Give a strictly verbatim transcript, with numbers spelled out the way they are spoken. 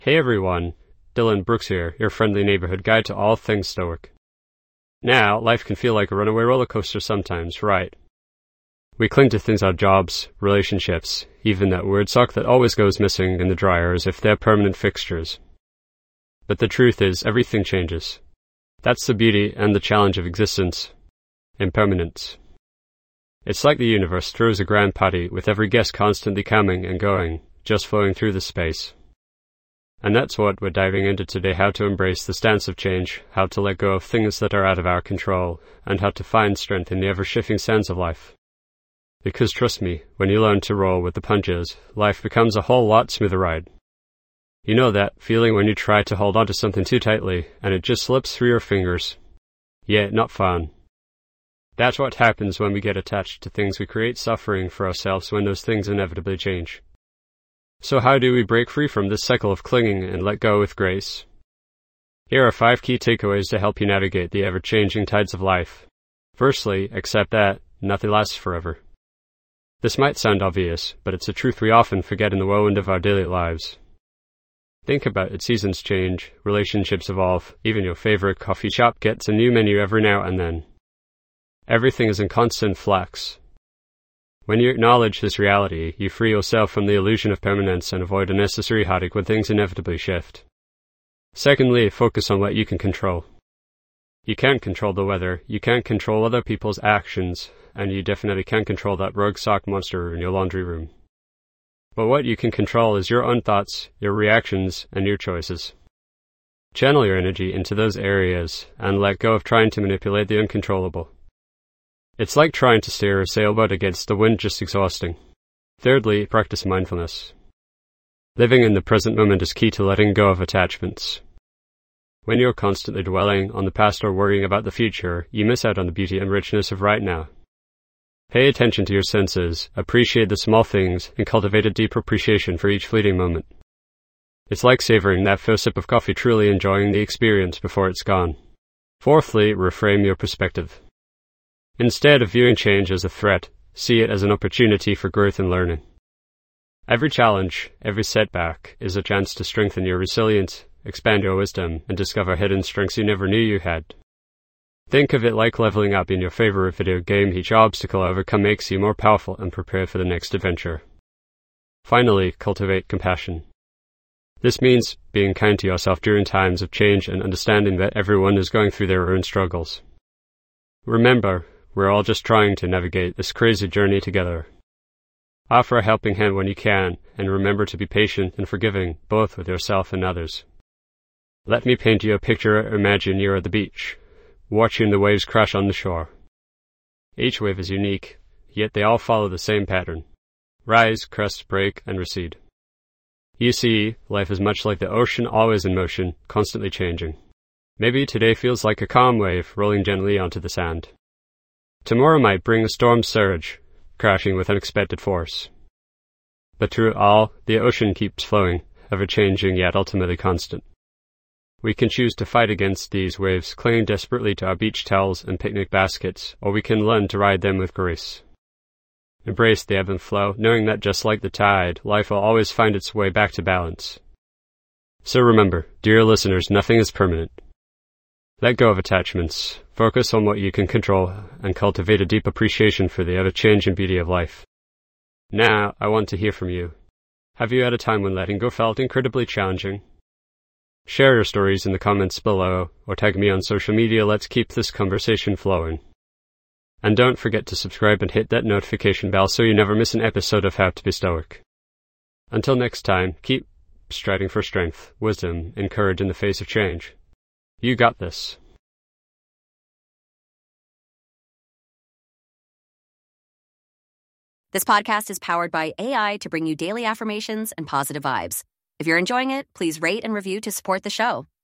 Hey everyone, Dylan Brooks here, your friendly neighborhood guide to all things Stoic. Now, life can feel like a runaway roller coaster sometimes, right? We cling to things our jobs, relationships, even that weird sock that always goes missing in the dryer as if they're permanent fixtures. But the truth is, everything changes. That's the beauty and the challenge of existence. Impermanence. It's like the universe throws a grand party with every guest constantly coming and going, just flowing through the space. And that's what we're diving into today, how to embrace the stance of change, how to let go of things that are out of our control, and how to find strength in the ever-shifting sands of life. Because trust me, when you learn to roll with the punches, life becomes a whole lot smoother ride. You know that feeling when you try to hold onto something too tightly, and it just slips through your fingers. Yeah, not fun. That's what happens when we get attached to things. We create suffering for ourselves when those things inevitably change. So how do we break free from this cycle of clinging and let go with grace? Here are five key takeaways to help you navigate the ever-changing tides of life. Firstly, accept that nothing lasts forever. This might sound obvious, but it's a truth we often forget in the whirlwind of our daily lives. Think about it, seasons change, relationships evolve, even your favorite coffee shop gets a new menu every now and then. Everything is in constant flux. When you acknowledge this reality, you free yourself from the illusion of permanence and avoid unnecessary heartache when things inevitably shift. Secondly, focus on what you can control. You can't control the weather, you can't control other people's actions, and you definitely can't control that rogue sock monster in your laundry room. But what you can control is your own thoughts, your reactions, and your choices. Channel your energy into those areas, and let go of trying to manipulate the uncontrollable. It's like trying to steer a sailboat against the wind, just exhausting. Thirdly, practice mindfulness. Living in the present moment is key to letting go of attachments. When you're constantly dwelling on the past or worrying about the future, you miss out on the beauty and richness of right now. Pay attention to your senses, appreciate the small things, and cultivate a deep appreciation for each fleeting moment. It's like savoring that first sip of coffee, truly enjoying the experience before it's gone. Fourthly, reframe your perspective. Instead of viewing change as a threat, see it as an opportunity for growth and learning. Every challenge, every setback, is a chance to strengthen your resilience, expand your wisdom, and discover hidden strengths you never knew you had. Think of it like leveling up in your favorite video game. Each obstacle overcome makes you more powerful and prepared for the next adventure. Finally, cultivate compassion. This means being kind to yourself during times of change and understanding that everyone is going through their own struggles. Remember, we're all just trying to navigate this crazy journey together. Offer a helping hand when you can, and remember to be patient and forgiving, both with yourself and others. Let me paint you a picture. Imagine you're at the beach, watching the waves crash on the shore. Each wave is unique, yet they all follow the same pattern. Rise, crest, break, and recede. You see, life is much like the ocean, always in motion, constantly changing. Maybe today feels like a calm wave rolling gently onto the sand. Tomorrow might bring a storm surge, crashing with unexpected force. But through it all, the ocean keeps flowing, ever-changing yet ultimately constant. We can choose to fight against these waves, clinging desperately to our beach towels and picnic baskets, or we can learn to ride them with grace. Embrace the ebb and flow, knowing that just like the tide, life will always find its way back to balance. So remember, dear listeners, nothing is permanent. Let go of attachments, focus on what you can control, and cultivate a deep appreciation for the ever-changing beauty of life. Now, I want to hear from you. Have you had a time when letting go felt incredibly challenging? Share your stories in the comments below, or tag me on social media. Let's keep this conversation flowing. And don't forget to subscribe and hit that notification bell so you never miss an episode of How to Be Stoic. Until next time, keep striding for strength, wisdom, and courage in the face of change. You got this. This podcast is powered by A I to bring you daily affirmations and positive vibes. If you're enjoying it, please rate and review to support the show.